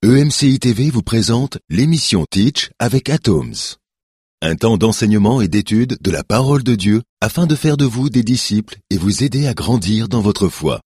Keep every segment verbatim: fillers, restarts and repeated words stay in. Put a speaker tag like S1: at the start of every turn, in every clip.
S1: E M C I T V vous présente l'émission Teach avec Atoms. Un temps d'enseignement et d'étude de la parole de Dieu afin de faire de vous des disciples et vous aider à grandir dans votre foi.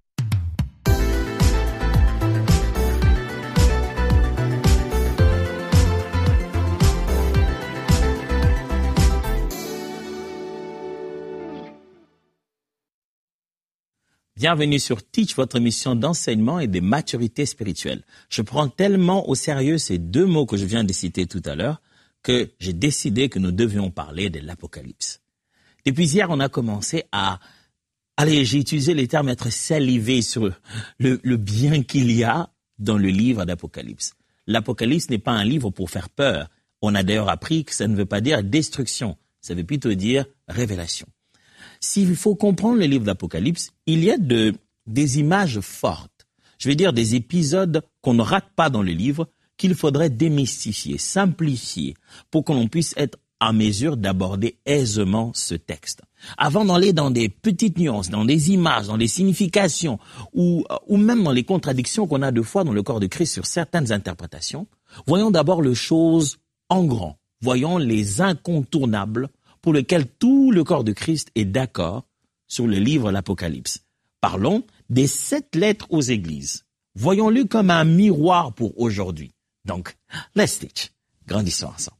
S2: Bienvenue sur Teach, votre émission d'enseignement et de maturité spirituelle. Je prends tellement au sérieux ces deux mots que je viens de citer tout à l'heure que j'ai décidé que nous devions parler de l'Apocalypse. Depuis hier, on a commencé à... Allez, j'ai utilisé les termes être salivé sur le, le bien qu'il y a dans le livre d'Apocalypse. L'Apocalypse n'est pas un livre pour faire peur. On a d'ailleurs appris que ça ne veut pas dire destruction, ça veut plutôt dire révélation. S'il faut comprendre le livre d'Apocalypse, il y a de, des images fortes, je veux dire des épisodes qu'on ne rate pas dans le livre, qu'il faudrait démystifier, simplifier, pour que l'on puisse être en mesure d'aborder aisément ce texte. Avant d'aller dans des petites nuances, dans des images, dans des significations, ou, ou même dans les contradictions qu'on a deux fois dans le corps de Christ sur certaines interprétations, voyons d'abord les choses en grand, voyons les incontournables, pour lequel tout le corps de Christ est d'accord sur le livre de l'Apocalypse. Parlons des sept lettres aux églises. Voyons-le comme un miroir pour aujourd'hui. Donc, let's teach. Grandissons ensemble.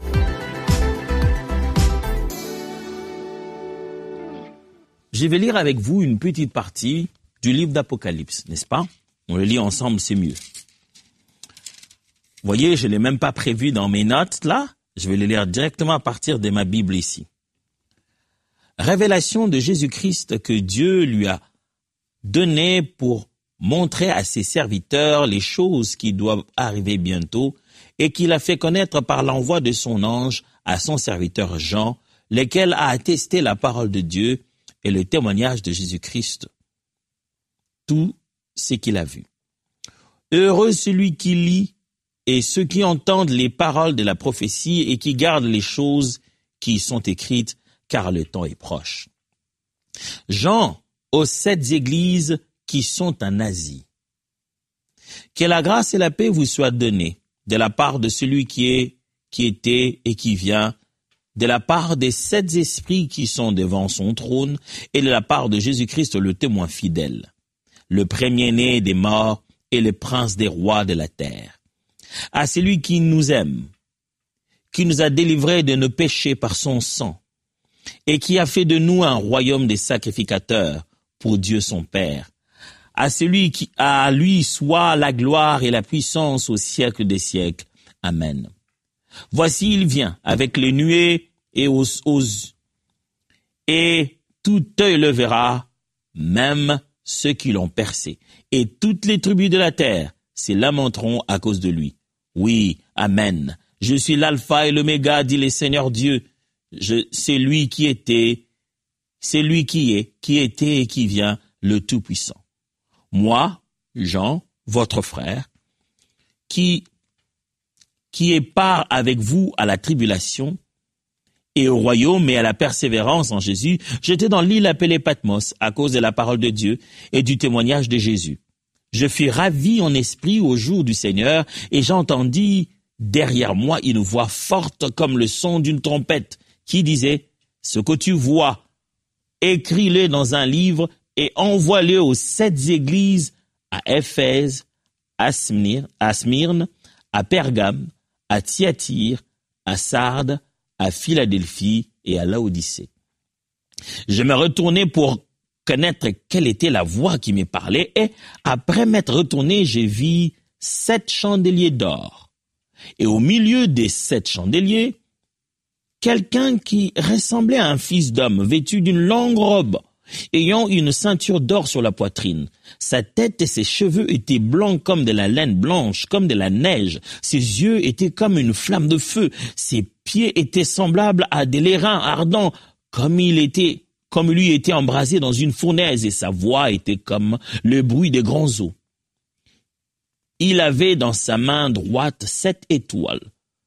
S2: Je vais lire avec vous une petite partie du livre d'Apocalypse, n'est-ce pas? On le lit ensemble, c'est mieux. Vous voyez, je ne l'ai même pas prévu dans mes notes, là. Je vais le lire directement à partir de ma Bible ici. Révélation de Jésus-Christ que Dieu lui a donnée pour montrer à ses serviteurs les choses qui doivent arriver bientôt et qu'il a fait connaître par l'envoi de son ange à son serviteur Jean, lequel a attesté la parole de Dieu et le témoignage de Jésus-Christ. Tout ce qu'il a vu. Heureux celui qui lit et ceux qui entendent les paroles de la prophétie et qui gardent les choses qui y sont écrites, car le temps est proche. Jean, aux sept églises qui sont en Asie. Que la grâce et la paix vous soient données de la part de celui qui est, qui était et qui vient, de la part des sept esprits qui sont devant son trône et de la part de Jésus-Christ le témoin fidèle, le premier-né des morts et le prince des rois de la terre. À celui qui nous aime, qui nous a délivrés de nos péchés par son sang, et qui a fait de nous un royaume des sacrificateurs pour Dieu son Père. À celui qui, à lui soit la gloire et la puissance au siècle des siècles. Amen. Voici il vient avec les nuées et aux, aux et tout œil le verra, même ceux qui l'ont percé, et toutes les tribus de la terre se lamenteront à cause de lui. Oui, Amen. Je suis l'alpha et l'oméga, dit le Seigneur Dieu. Je, c'est lui qui était, c'est lui qui est, qui était et qui vient, le Tout-Puissant. Moi, Jean, votre frère, qui, qui est part avec vous à la tribulation et au royaume et à la persévérance en Jésus, j'étais dans l'île appelée Patmos à cause de la parole de Dieu et du témoignage de Jésus. Je fus ravi en esprit au jour du Seigneur, et j'entendis derrière moi une voix forte comme le son d'une trompette, qui disait, « Ce que tu vois, écris-le dans un livre et envoie-le aux sept églises, à Éphèse, à Smyrne, à Smyrne, à Pergame, à Thyatire, à Sardes, à Philadelphie et à Laodicée. » Je me retournai pour connaître quelle était la voix qui me parlait, et après m'être retourné, j'ai vu sept chandeliers d'or. Et au milieu des sept chandeliers, quelqu'un qui ressemblait à un fils d'homme, vêtu d'une longue robe, ayant une ceinture d'or sur la poitrine. Sa tête et ses cheveux étaient blancs comme de la laine blanche, comme de la neige. Ses yeux étaient comme une flamme de feu. Ses pieds étaient semblables à des lérins ardents, comme il était comme lui était embrasé dans une fournaise, et sa voix était comme le bruit des grands eaux. Il avait dans sa main droite sept étoiles.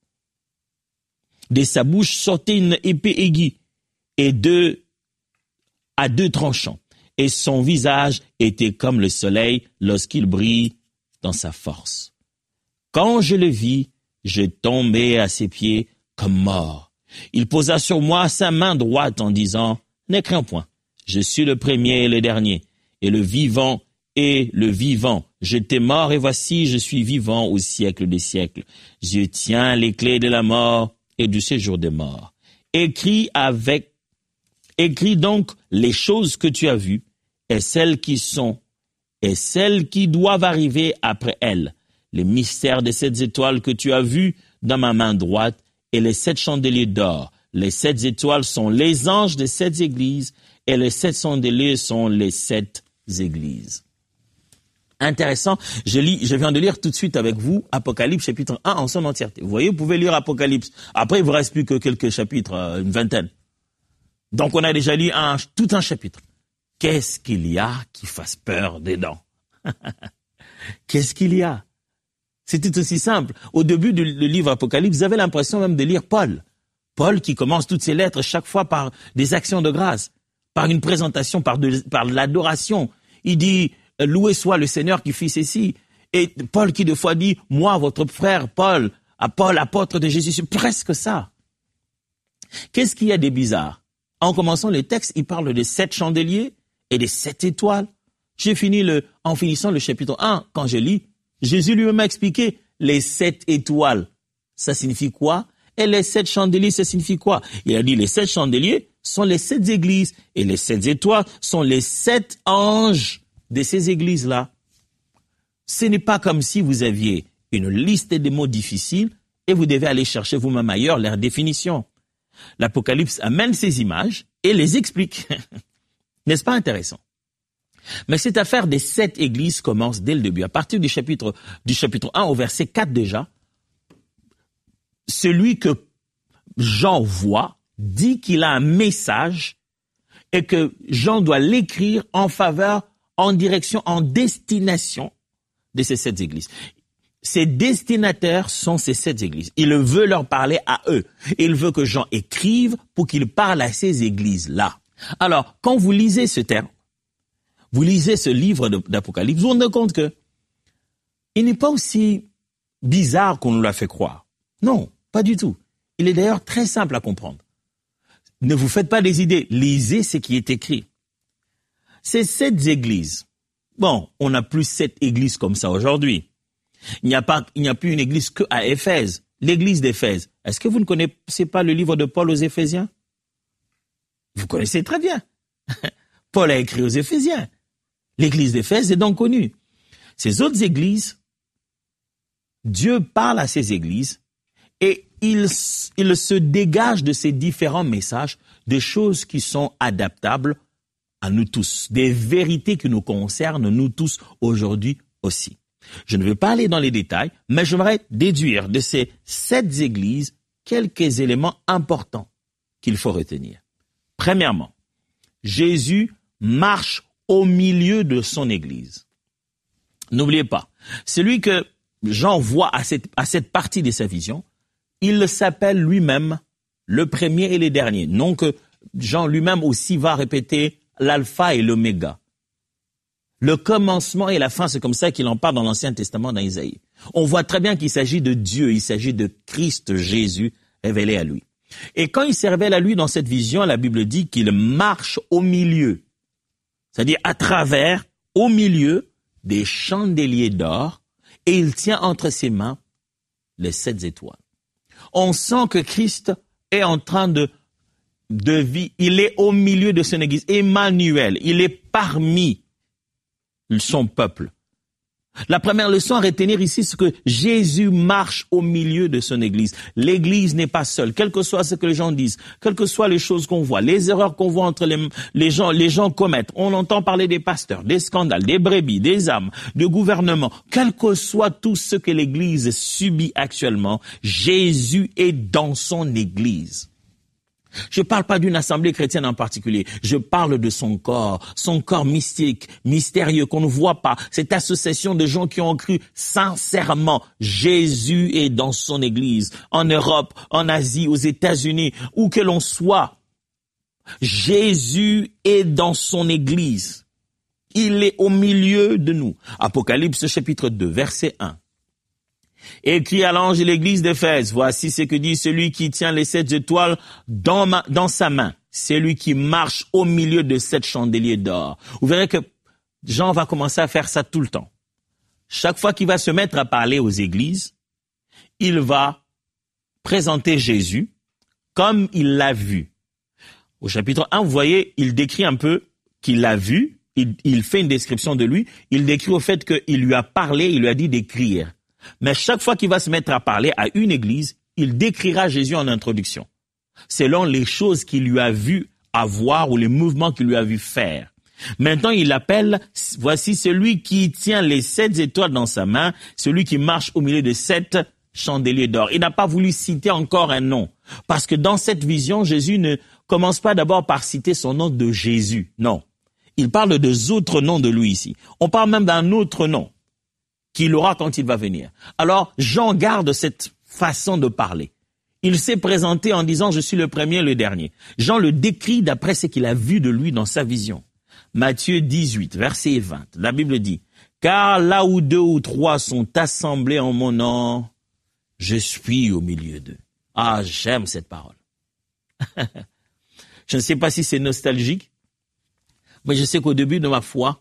S2: De sa bouche sortait une épée aiguë, et deux, à deux tranchants, et son visage était comme le soleil lorsqu'il brille dans sa force. Quand je le vis, je tombai à ses pieds comme mort. Il posa sur moi sa main droite en disant, « Ne crains point, je suis le premier et le dernier, et le vivant et le vivant. J'étais mort et voici, je suis vivant au siècle des siècles. Je tiens les clés de la mort et du séjour des morts. Écris avec, écris donc les choses que tu as vues, et celles qui sont, et celles qui doivent arriver après elles, les mystères des sept étoiles que tu as vues dans ma main droite, et les sept chandeliers d'or. Les sept étoiles sont les anges des sept églises, et les sept chandeliers sont les sept églises. Intéressant, je lis, je viens de lire tout de suite avec vous Apocalypse chapitre un en son entièreté. Vous voyez, vous pouvez lire Apocalypse. Après, il vous reste plus que quelques chapitres, une vingtaine. Donc, on a déjà lu un, tout un chapitre. Qu'est-ce qu'il y a qui fasse peur dedans? Qu'est-ce qu'il y a? C'est tout aussi simple. Au début du livre Apocalypse, vous avez l'impression même de lire Paul. Paul qui commence toutes ses lettres chaque fois par des actions de grâce, par une présentation, par de, par l'adoration. Il dit, loué soit le Seigneur qui fit ceci. Et Paul qui de fois dit, moi, votre frère Paul, à Paul, apôtre de Jésus, c'est presque ça. Qu'est-ce qu'il y a de bizarre? En commençant le texte, il parle des sept chandeliers et des sept étoiles. J'ai fini le, en finissant le chapitre un, quand je lis, Jésus lui-même a expliqué les sept étoiles. Ça signifie quoi? Et les sept chandeliers, ça signifie quoi? Il a dit les sept chandeliers sont les sept églises et les sept étoiles sont les sept anges de ces églises-là. Ce n'est pas comme si vous aviez une liste de mots difficiles et vous devez aller chercher vous-même ailleurs leur définition. L'Apocalypse amène ces images et les explique. N'est-ce pas intéressant? Mais cette affaire des sept églises commence dès le début. À partir du chapitre, du chapitre un au verset quatre déjà, celui que Jean voit dit qu'il a un message et que Jean doit l'écrire en faveur, en direction, en destination de ces sept églises. Ses destinataires sont ces sept églises. Il veut leur parler à eux. Il veut que Jean écrive pour qu'il parle à ces églises-là. Alors, quand vous lisez ce terme, vous lisez ce livre d'Apocalypse, vous vous rendez compte que il n'est pas aussi bizarre qu'on nous l'a fait croire. Non, pas du tout. Il est d'ailleurs très simple à comprendre. Ne vous faites pas des idées, lisez ce qui est écrit. Ces sept églises, bon, on n'a plus sept églises comme ça aujourd'hui. Il n'y a pas, il n'y a plus une église qu'à Éphèse, l'église d'Éphèse. Est-ce que vous ne connaissez pas le livre de Paul aux Éphésiens? Vous connaissez très bien. Paul a écrit aux Éphésiens. L'église d'Éphèse est donc connue. Ces autres églises, Dieu parle à ces églises et il, il se dégage de ces différents messages des choses qui sont adaptables à nous tous, des vérités qui nous concernent, nous tous, aujourd'hui aussi. Je ne vais pas aller dans les détails, mais j'aimerais déduire de ces sept églises quelques éléments importants qu'il faut retenir. Premièrement, Jésus marche au milieu de son église. N'oubliez pas, celui que Jean voit à cette, à cette partie de sa vision, il s'appelle lui-même le premier et le dernier. Non que Jean lui-même aussi va répéter l'alpha et l'oméga. Le commencement et la fin, c'est comme ça qu'il en parle dans l'Ancien Testament, dans Isaïe. On voit très bien qu'il s'agit de Dieu, il s'agit de Christ Jésus révélé à lui. Et quand il se révèle à lui dans cette vision, la Bible dit qu'il marche au milieu, c'est-à-dire à travers, au milieu des chandeliers d'or, et il tient entre ses mains les sept étoiles. On sent que Christ est en train de, de vivre, il est au milieu de son église, Emmanuel, il est parmi son peuple. La première leçon à retenir ici, c'est que Jésus marche au milieu de son église. L'église n'est pas seule, quel que soit ce que les gens disent, quelles que soient les choses qu'on voit, les erreurs qu'on voit entre les, les gens, les gens commettent. On entend parler des pasteurs, des scandales, des brebis, des âmes, de gouvernement. Quel que soit tout ce que l'église subit actuellement, Jésus est dans son église. Je ne parle pas d'une assemblée chrétienne en particulier. Je parle de son corps, son corps mystique, mystérieux, qu'on ne voit pas. Cette association de gens qui ont cru sincèrement. Jésus est dans son église, en Europe, en Asie, aux États-Unis, où que l'on soit. Jésus est dans son église. Il est au milieu de nous. Apocalypse chapitre deux, verset un. Écrit à l'ange de l'église d'Éphèse, voici ce que dit celui qui tient les sept étoiles dans, ma, dans sa main. C'est lui qui marche au milieu de sept chandeliers d'or. Vous verrez que Jean va commencer à faire ça tout le temps. Chaque fois qu'il va se mettre à parler aux églises, il va présenter Jésus comme il l'a vu. Au chapitre un, vous voyez, il décrit un peu qu'il l'a vu, il, il fait une description de lui, il décrit au fait qu'il lui a parlé, il lui a dit d'écrire. Mais chaque fois qu'il va se mettre à parler à une église, il décrira Jésus en introduction, selon les choses qu'il lui a vu avoir ou les mouvements qu'il lui a vu faire. Maintenant, il appelle, voici celui qui tient les sept étoiles dans sa main, celui qui marche au milieu de sept chandeliers d'or. Il n'a pas voulu citer encore un nom, parce que dans cette vision, Jésus ne commence pas d'abord par citer son nom de Jésus. Non, il parle de autres noms de lui ici. On parle même d'un autre nom qu'il aura quand il va venir. Alors, Jean garde cette façon de parler. Il s'est présenté en disant « Je suis le premier et le dernier ». Jean le décrit d'après ce qu'il a vu de lui dans sa vision. Matthieu dix-huit, verset vingt, la Bible dit « Car là où deux ou trois sont assemblés en mon nom, je suis au milieu d'eux. » Ah, j'aime cette parole. Je ne sais pas si c'est nostalgique, mais je sais qu'au début de ma foi,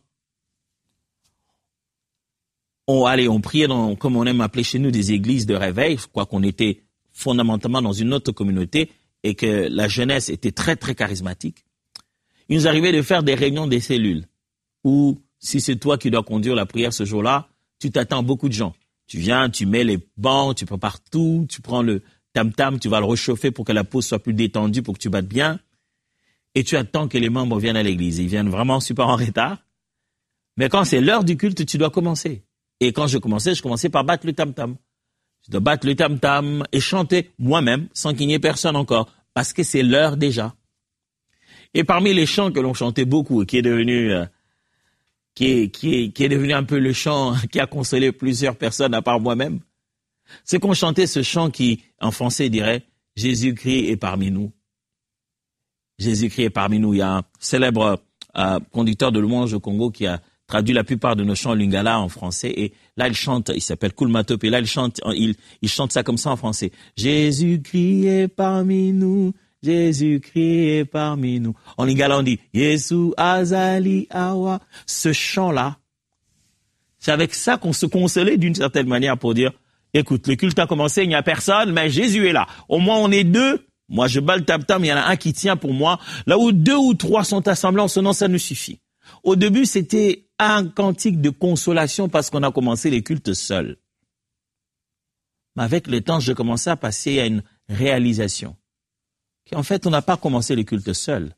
S2: on, allez, on priait dans, comme on aime appeler chez nous, des églises de réveil, quoi qu'on était fondamentalement dans une autre communauté et que la jeunesse était très, très charismatique. Il nous arrivait de faire des réunions des cellules où, si c'est toi qui dois conduire la prière ce jour-là, tu t'attends beaucoup de gens. Tu viens, tu mets les bancs, tu prépares tout, tu prends le tam-tam, tu vas le réchauffer pour que la pause soit plus détendue, pour que tu battes bien. Et tu attends que les membres viennent à l'église. Ils viennent vraiment super en retard. Mais quand c'est l'heure du culte, tu dois commencer. Et quand je commençais, je commençais par battre le tam-tam. Je dois battre le tam-tam et chanter moi-même, sans qu'il n'y ait personne encore, parce que c'est l'heure déjà. Et parmi les chants que l'on chantait beaucoup, et qui est devenu, euh, qui est, qui est, qui est devenu un peu le chant qui a consolé plusieurs personnes à part moi-même, c'est qu'on chantait ce chant qui, en français, dirait « Jésus-Christ est parmi nous ». Jésus-Christ est parmi nous. Il y a un célèbre euh, conducteur de louange au Congo qui a traduit la plupart de nos chants lingala en français. Et là, il chante, il s'appelle Kulmatop, et là, il chante, il, il chante ça comme ça en français. Jésus-Christ est parmi nous, Jésus-Christ est parmi nous. En lingala, on dit Yesu azali awa. Ce chant-là, c'est avec ça qu'on se consolait d'une certaine manière pour dire, écoute, le culte a commencé, il n'y a personne, mais Jésus est là. Au moins, on est deux. Moi, je bats le tam-tam, il y en a un qui tient pour moi. Là où deux ou trois sont assemblés en ce nom, ça nous suffit. Au début, c'était un cantique de consolation parce qu'on a commencé les cultes seuls. Mais avec le temps, je commençais à passer à une réalisation. Qu'en fait, on n'a pas commencé les cultes seuls.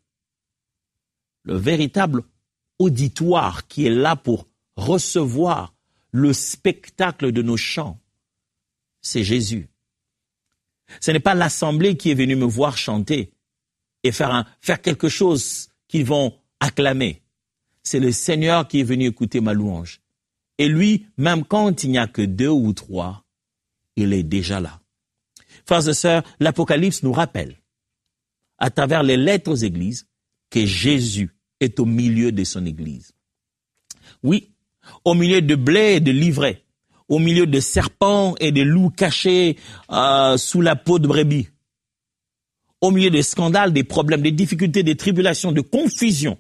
S2: Le véritable auditoire qui est là pour recevoir le spectacle de nos chants, c'est Jésus. Ce n'est pas l'assemblée qui est venue me voir chanter et faire, un, faire quelque chose qu'ils vont acclamer. C'est le Seigneur qui est venu écouter ma louange. Et lui, même quand il n'y a que deux ou trois, il est déjà là. Frères et sœurs, l'Apocalypse nous rappelle, à travers les lettres aux églises, que Jésus est au milieu de son église. Oui, au milieu de blé et de livrets, au milieu de serpents et de loups cachés euh, sous la peau de brebis, au milieu des scandales, des problèmes, des difficultés, des tribulations, de confusion.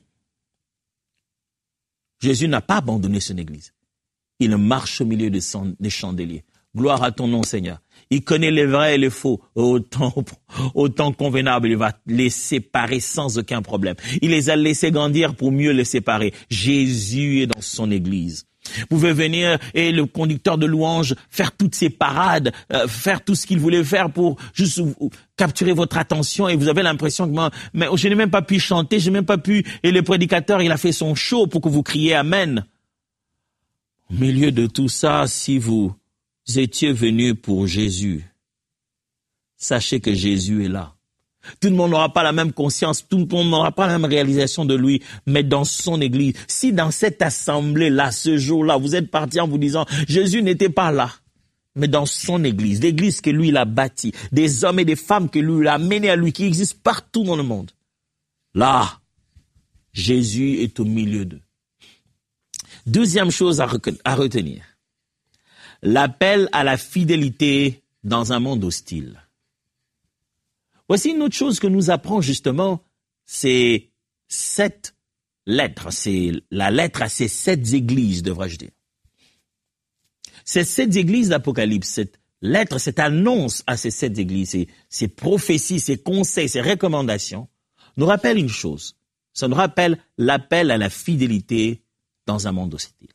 S2: Jésus n'a pas abandonné son église. Il marche au milieu de son, des chandeliers. Gloire à ton nom, Seigneur. Il connaît les vrais et les faux au temps, au temps convenable. Il va les séparer sans aucun problème. Il les a laissés grandir pour mieux les séparer. Jésus est dans son église. Vous pouvez venir et le conducteur de louange faire toutes ces parades, euh, faire tout ce qu'il voulait faire pour juste euh, capturer votre attention et vous avez l'impression que moi, mais je n'ai même pas pu chanter, je n'ai même pas pu, et le prédicateur il a fait son show pour que vous criez Amen. Au milieu de tout ça, si vous étiez venus pour Jésus, sachez que Jésus est là. Tout le monde n'aura pas la même conscience, tout le monde n'aura pas la même réalisation de lui, mais dans son église. Si dans cette assemblée-là, ce jour-là, vous êtes partis en vous disant, Jésus n'était pas là, mais dans son église, l'église que lui, il a bâtie, des hommes et des femmes que lui, il a menés à lui, qui existent partout dans le monde. Là, Jésus est au milieu d'eux. Deuxième chose à retenir. l'appel à la fidélité dans un monde hostile. Voici une autre chose que nous apprend justement, c'est sept lettres, c'est la lettre à ces sept églises, devrais-je dire. Ces sept églises d'Apocalypse, cette lettre, cette annonce à ces sept églises, ces, ces prophéties, ces conseils, ces recommandations, nous rappellent une chose. Ça nous rappelle l'appel à la fidélité dans un monde hostile.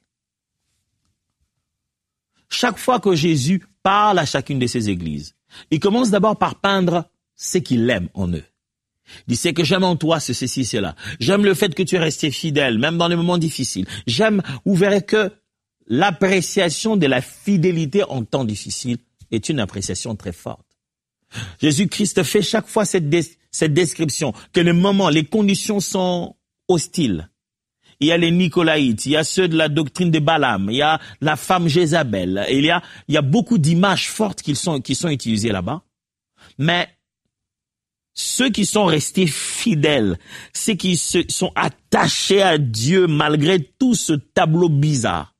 S2: Chaque fois que Jésus parle à chacune de ces églises, il commence d'abord par peindre ce qu'il aime en eux. Il dit, c'est que j'aime en toi ce, ceci, cela. J'aime le fait que tu es resté fidèle, même dans les moments difficiles. J'aime, vous verrez que l'appréciation de la fidélité en temps difficile est une appréciation très forte. Jésus-Christ fait chaque fois cette, des, cette description, que les moments, les conditions sont hostiles. Il y a les Nicolaïtes, il y a ceux de la doctrine de Balaam, il y a la femme Jézabel, il y a, il y a beaucoup d'images fortes qui sont, qui sont utilisées là-bas. Mais ceux qui sont restés fidèles, ceux qui se sont attachés à Dieu malgré tout ce tableau bizarre,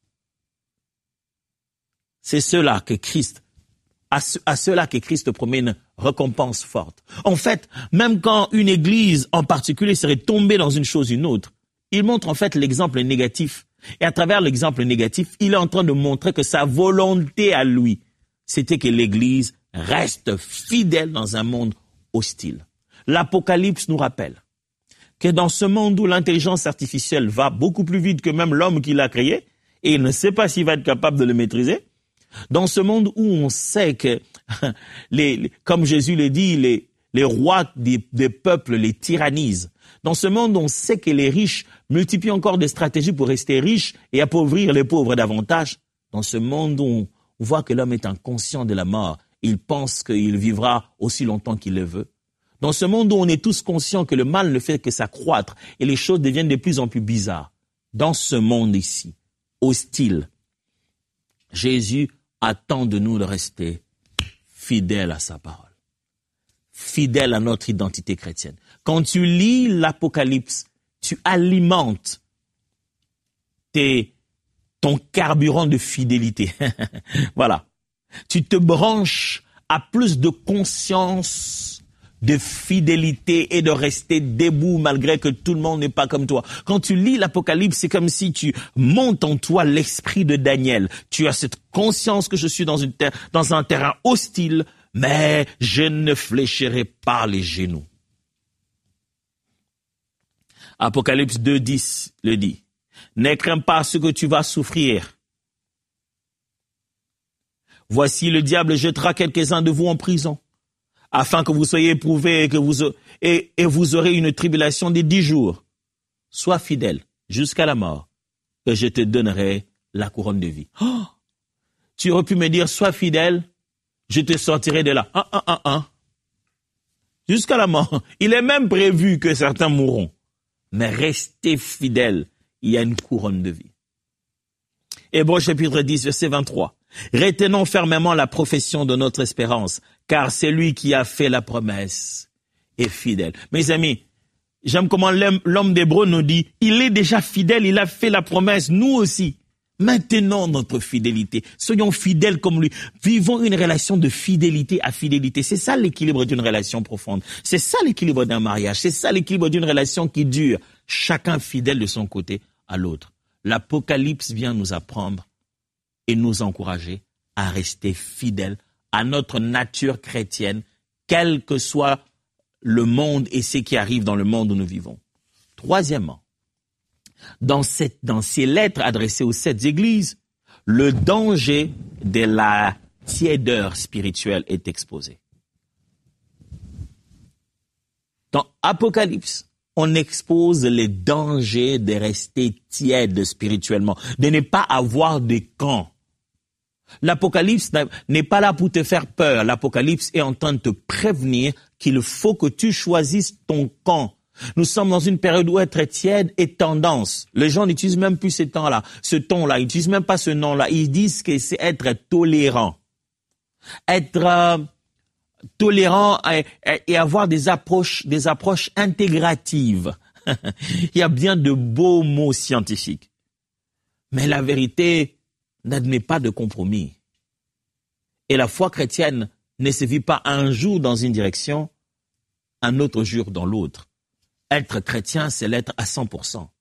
S2: c'est ceux-là que Christ, à, ce, à ceux-là que Christ promet une récompense forte. En fait, même quand une église en particulier serait tombée dans une chose ou une autre, il montre en fait l'exemple négatif. Et à travers l'exemple négatif, il est en train de montrer que sa volonté à lui, c'était que l'église reste fidèle dans un monde hostile. L'Apocalypse nous rappelle que dans ce monde où l'intelligence artificielle va beaucoup plus vite que même l'homme qui l'a créé, et il ne sait pas s'il va être capable de le maîtriser, dans ce monde où on sait que, les, les, comme Jésus le dit, les, les rois des, des peuples les tyrannisent, dans ce monde où on sait que les riches multiplient encore des stratégies pour rester riches et appauvrir les pauvres davantage, dans ce monde où on voit que l'homme est inconscient de la mort, il pense qu'il vivra aussi longtemps qu'il le veut. Dans ce monde où on est tous conscients que le mal ne fait que s'accroître et les choses deviennent de plus en plus bizarres, dans ce monde ici, hostile, Jésus attend de nous de rester fidèles à sa parole, fidèles à notre identité chrétienne. Quand tu lis l'Apocalypse, tu alimentes tes, ton carburant de fidélité. Voilà. Tu te branches à plus de conscience, de fidélité et de rester debout malgré que tout le monde n'est pas comme toi. Quand tu lis l'Apocalypse, c'est comme si tu montes en toi l'esprit de Daniel. Tu as cette conscience que je suis dans, une terre, dans un terrain hostile, mais je ne fléchirai pas les genoux. Apocalypse deux dix le dit. Ne crains pas ce que tu vas souffrir. Voici, le diable jettera quelques-uns de vous en prison, afin que vous soyez éprouvés et que vous, et, et vous aurez une tribulation de dix jours. Sois fidèle jusqu'à la mort, que je te donnerai la couronne de vie. Oh, tu aurais pu me dire, sois fidèle, je te sortirai de là. Ah, ah, ah, ah. Jusqu'à la mort. Il est même prévu que certains mourront. Mais restez fidèles, il y a une couronne de vie. Hébreux chapitre dix, verset vingt-trois. Retenons fermement la profession de notre espérance, car c'est lui qui a fait la promesse est fidèle. Mes amis, j'aime comment l'homme d'Hébreux nous dit, il est déjà fidèle, il a fait la promesse, nous aussi. Maintenant notre fidélité, soyons fidèles comme lui, vivons une relation de fidélité à fidélité. C'est ça l'équilibre d'une relation profonde, c'est ça l'équilibre d'un mariage, c'est ça l'équilibre d'une relation qui dure, chacun fidèle de son côté à l'autre. L'Apocalypse vient nous apprendre et nous encourager à rester fidèles à notre nature chrétienne, quel que soit le monde et ce qui arrive dans le monde où nous vivons. Troisièmement, dans, cette, dans ces lettres adressées aux sept églises, le danger de la tiédeur spirituelle est exposé. Dans Apocalypse, on expose les dangers de rester tiède spirituellement, de ne pas avoir de camp. L'Apocalypse n'est pas là pour te faire peur. L'Apocalypse est en train de te prévenir qu'il faut que tu choisisses ton camp. Nous sommes dans une période où être tiède est tendance. Les gens n'utilisent même plus ce temps-là, ce ton-là. Ils n'utilisent même pas ce nom-là. Ils disent que c'est être tolérant. Être euh, tolérant et, et avoir des approches, des approches intégratives. Il y a bien de beaux mots scientifiques. Mais la vérité, n'admet pas de compromis. Et la foi chrétienne ne se vit pas un jour dans une direction, un autre jour dans l'autre. Être chrétien, c'est l'être à cent pour cent.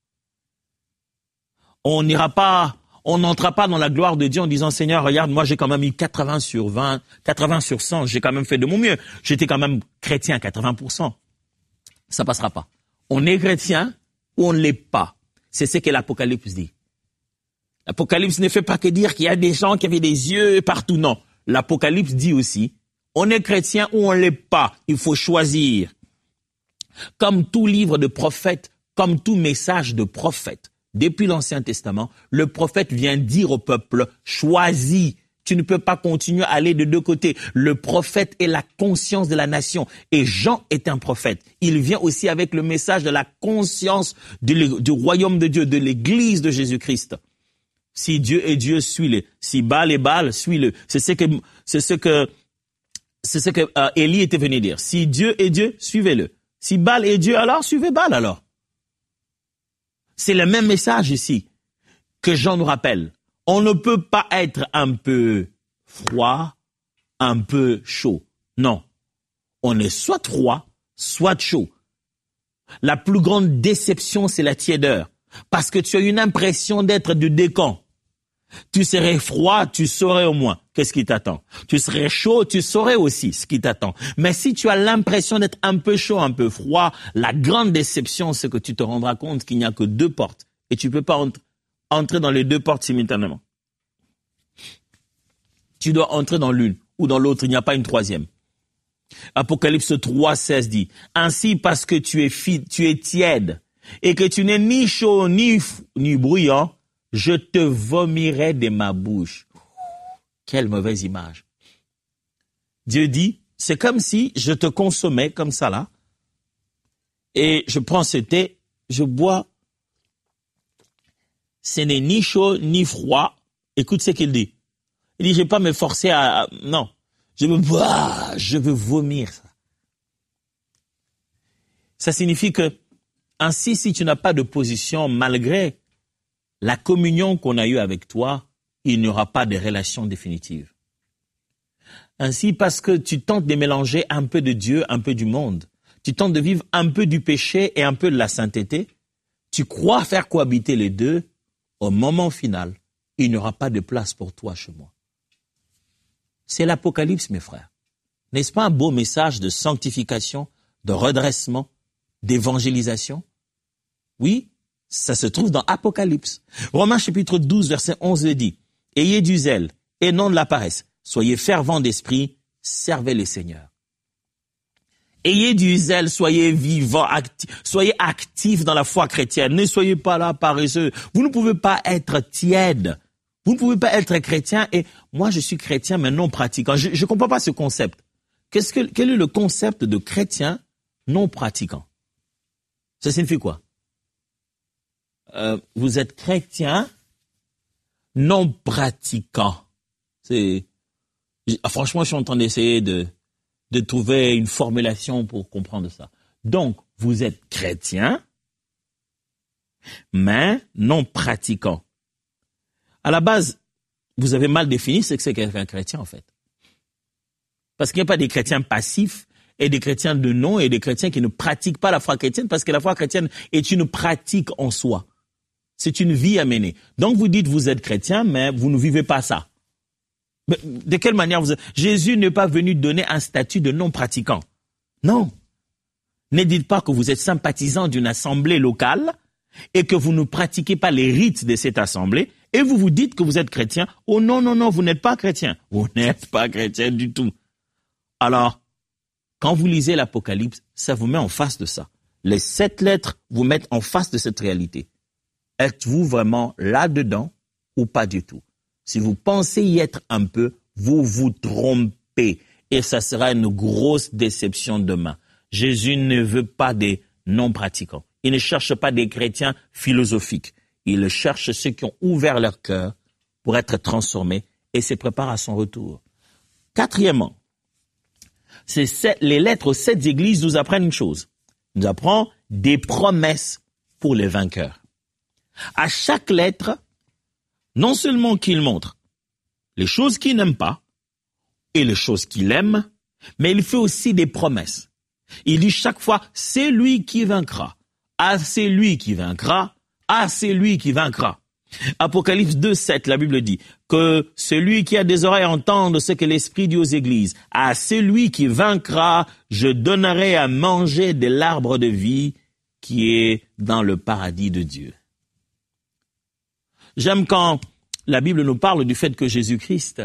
S2: On n'ira pas, on n'entrera pas dans la gloire de Dieu en disant, Seigneur, regarde, moi j'ai quand même eu quatre-vingts sur vingt, quatre-vingts sur cent, j'ai quand même fait de mon mieux. J'étais quand même chrétien à quatre-vingts pour cent. Ça passera pas. On est chrétien ou on ne l'est pas. C'est ce que l'Apocalypse dit. L'Apocalypse ne fait pas que dire qu'il y a des gens qui avaient des yeux partout. Non. L'Apocalypse dit aussi, on est chrétien ou on ne l'est pas. Il faut choisir. Comme tout livre de prophète, comme tout message de prophète, depuis l'Ancien Testament, le prophète vient dire au peuple, choisis. Tu ne peux pas continuer à aller de deux côtés. Le prophète est la conscience de la nation. Et Jean est un prophète. Il vient aussi avec le message de la conscience du, du royaume de Dieu, de l'église de Jésus-Christ. Si Dieu est Dieu, suis-le. Si Baal est Baal, suis-le. C'est ce que, c'est ce que, c'est ce que euh, Élie était venu dire. Si Dieu est Dieu, suivez-le. Si Baal est Dieu, alors suivez Baal alors. C'est le même message ici que Jean nous rappelle. On ne peut pas être un peu froid, un peu chaud. Non. On est soit froid, soit chaud. La plus grande déception, c'est la tiédeur. Parce que tu as une impression d'être du décan. Tu serais froid, tu saurais au moins qu'est-ce qui t'attend. Tu serais chaud, tu saurais aussi ce qui t'attend. Mais si tu as l'impression d'être un peu chaud, un peu froid, la grande déception, c'est que tu te rendras compte qu'il n'y a que deux portes. Et tu ne peux pas ent- entrer dans les deux portes simultanément. Tu dois entrer dans l'une ou dans l'autre, il n'y a pas une troisième. Apocalypse trois, seize dit, « Ainsi parce que tu es, fi- tu es tiède et que tu n'es ni chaud ni, f- ni bruyant, je te vomirai de ma bouche. » Quelle mauvaise image. Dieu dit, c'est comme si je te consommais comme ça là, et je prends ce thé, je bois, ce n'est ni chaud ni froid. Écoute ce qu'il dit. Il dit, je ne vais pas me forcer à... Non, je veux boire, je veux vomir ça. Ça signifie que, ainsi, si tu n'as pas de position, malgré la communion qu'on a eue avec toi, il n'y aura pas de relation définitive. Ainsi, parce que tu tentes de mélanger un peu de Dieu, un peu du monde, tu tentes de vivre un peu du péché et un peu de la sainteté, tu crois faire cohabiter les deux, au moment final, il n'y aura pas de place pour toi chez moi. C'est l'Apocalypse, mes frères. N'est-ce pas un beau message de sanctification, de redressement, d'évangélisation? Oui, ça se trouve dans Apocalypse. Romains chapitre douze, verset onze le dit. « Ayez du zèle et non de la paresse. Soyez fervents d'esprit, servez les seigneurs. » Ayez du zèle, soyez vivants, acti- soyez actifs dans la foi chrétienne. Ne soyez pas là paresseux. Vous ne pouvez pas être tiède. Vous ne pouvez pas être chrétien et moi je suis chrétien mais non pratiquant. Je ne comprends pas ce concept. Qu'est-ce que, quel est le concept de chrétien non pratiquant? Ça signifie quoi? Euh, vous êtes chrétien non pratiquant. C'est, franchement, je suis en train d'essayer de, de trouver une formulation pour comprendre ça. Donc, vous êtes chrétien, mais non pratiquant. À la base, vous avez mal défini ce que c'est qu'un chrétien, en fait. Parce qu'il n'y a pas des chrétiens passifs et des chrétiens de nom et des chrétiens qui ne pratiquent pas la foi chrétienne, parce que la foi chrétienne est une pratique en soi. C'est une vie à mener. Donc vous dites vous êtes chrétien, mais vous ne vivez pas ça. Mais de quelle manière vous êtes... Jésus n'est pas venu donner un statut de non-pratiquant. Non. Ne dites pas que vous êtes sympathisant d'une assemblée locale et que vous ne pratiquez pas les rites de cette assemblée et vous vous dites que vous êtes chrétien. Oh non, non, non, vous n'êtes pas chrétien. Vous n'êtes pas chrétien du tout. Alors, quand vous lisez l'Apocalypse, ça vous met en face de ça. Les sept lettres vous mettent en face de cette réalité. Êtes-vous vraiment là-dedans ou pas du tout? Si vous pensez y être un peu, vous vous trompez. Et ça sera une grosse déception demain. Jésus ne veut pas des non-pratiquants. Il ne cherche pas des chrétiens philosophiques. Il cherche ceux qui ont ouvert leur cœur pour être transformés et se préparent à son retour. Quatrièmement, c'est sept, les lettres aux sept églises nous apprennent une chose. Nous apprennent des promesses pour les vainqueurs. À chaque lettre, non seulement qu'il montre les choses qu'il n'aime pas et les choses qu'il aime, mais il fait aussi des promesses. Il dit chaque fois, c'est lui qui vaincra. Ah, c'est lui qui vaincra. Ah, c'est lui qui vaincra. Apocalypse deux, sept, la Bible dit que celui qui a des oreilles entende ce que l'Esprit dit aux églises. À celui qui vaincra, je donnerai à manger de l'arbre de vie qui est dans le paradis de Dieu. J'aime quand la Bible nous parle du fait que Jésus-Christ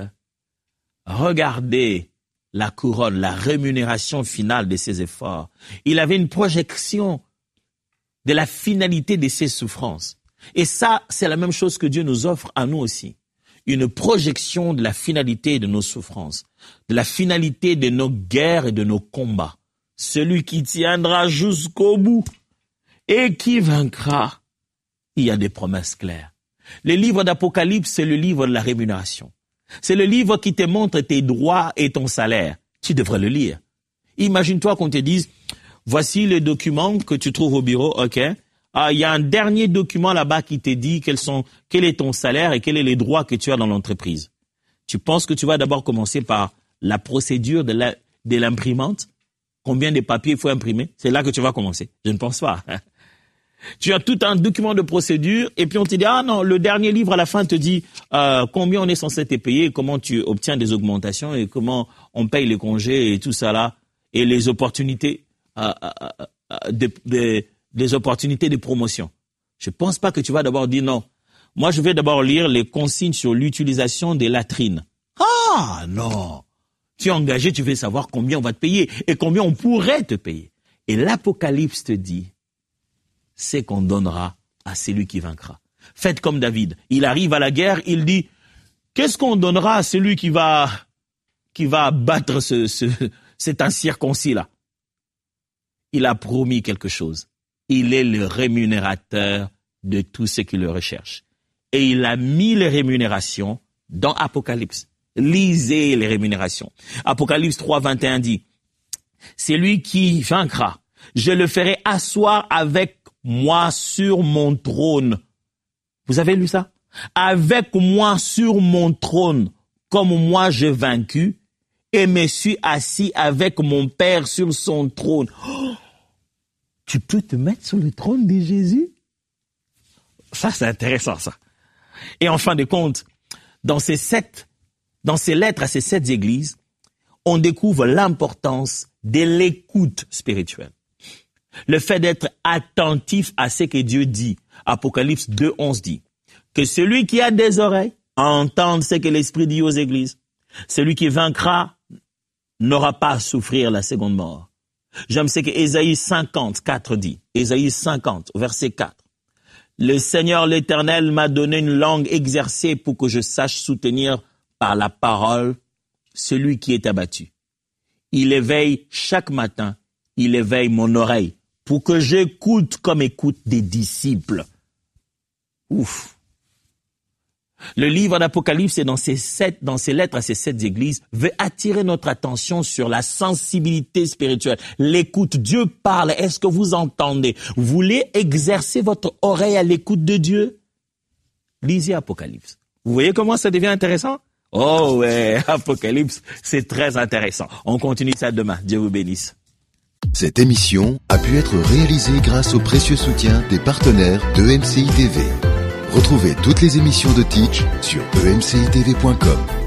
S2: regardait la couronne, la rémunération finale de ses efforts. Il avait une projection de la finalité de ses souffrances. Et ça, c'est la même chose que Dieu nous offre à nous aussi. Une projection de la finalité de nos souffrances, de la finalité de nos guerres et de nos combats. Celui qui tiendra jusqu'au bout et qui vaincra. Il y a des promesses claires. Le livre d'Apocalypse, c'est le livre de la rémunération. C'est le livre qui te montre tes droits et ton salaire. Tu devrais le lire. Imagine-toi qu'on te dise, voici les documents que tu trouves au bureau, ok? Ah, il y a un dernier document là-bas qui te dit quels sont, quel est ton salaire et quels sont les droits que tu as dans l'entreprise. Tu penses que tu vas d'abord commencer par la procédure de, la, de l'imprimante? Combien de papiers il faut imprimer? C'est là que tu vas commencer. Je ne pense pas. Tu as tout un document de procédure et puis on te dit, ah non, le dernier livre à la fin te dit euh, combien on est censé te payer, comment tu obtiens des augmentations et comment on paye les congés et tout ça là, et les opportunités, euh, euh, de, de, des opportunités de promotion. Je pense pas que tu vas d'abord dire non. Moi, je vais d'abord lire les consignes sur l'utilisation des latrines. Ah non, tu es engagé, tu veux savoir combien on va te payer et combien on pourrait te payer. Et l'Apocalypse te dit, c'est qu'on donnera à celui qui vaincra. Faites comme David. Il arrive à la guerre, il dit, qu'est-ce qu'on donnera à celui qui va, qui va battre ce, ce, cet incirconcis-là? Il a promis quelque chose. Il est le rémunérateur de tous ceux qui le recherchent. Et il a mis les rémunérations dans Apocalypse. Lisez les rémunérations. Apocalypse trois, vingt et un dit, c'est lui qui vaincra. Je le ferai asseoir avec moi sur mon trône. Vous avez lu ça? Avec moi sur mon trône, comme moi j'ai vaincu, et me suis assis avec mon Père sur son trône. Oh, tu peux te mettre sur le trône de Jésus? Ça, c'est intéressant, ça. Et en fin de compte, dans ces sept, dans ces lettres à ces sept églises, on découvre l'importance de l'écoute spirituelle. Le fait d'être attentif à ce que Dieu dit. Apocalypse deux, onze dit que celui qui a des oreilles entende ce que l'Esprit dit aux églises. Celui qui vaincra n'aura pas à souffrir la seconde mort. J'aime ce que Ésaïe cinquante, quatre dit. Ésaïe cinquante, verset quatre. Le Seigneur l'Éternel m'a donné une langue exercée pour que je sache soutenir par la parole celui qui est abattu. Il éveille chaque matin, il éveille mon oreille pour que j'écoute comme écoute des disciples. Ouf. Le livre d'Apocalypse, dans ses sept, dans ses lettres à ces sept églises, veut attirer notre attention sur la sensibilité spirituelle. L'écoute. Dieu parle. Est-ce que vous entendez? Vous voulez exercer votre oreille à l'écoute de Dieu? Lisez Apocalypse. Vous voyez comment ça devient intéressant? Oh ouais, Apocalypse, c'est très intéressant. On continue ça demain. Dieu vous bénisse.
S1: Cette émission a pu être réalisée grâce au précieux soutien des partenaires d'E M C I T V. Retrouvez toutes les émissions de Teach sur e m c i t v point com.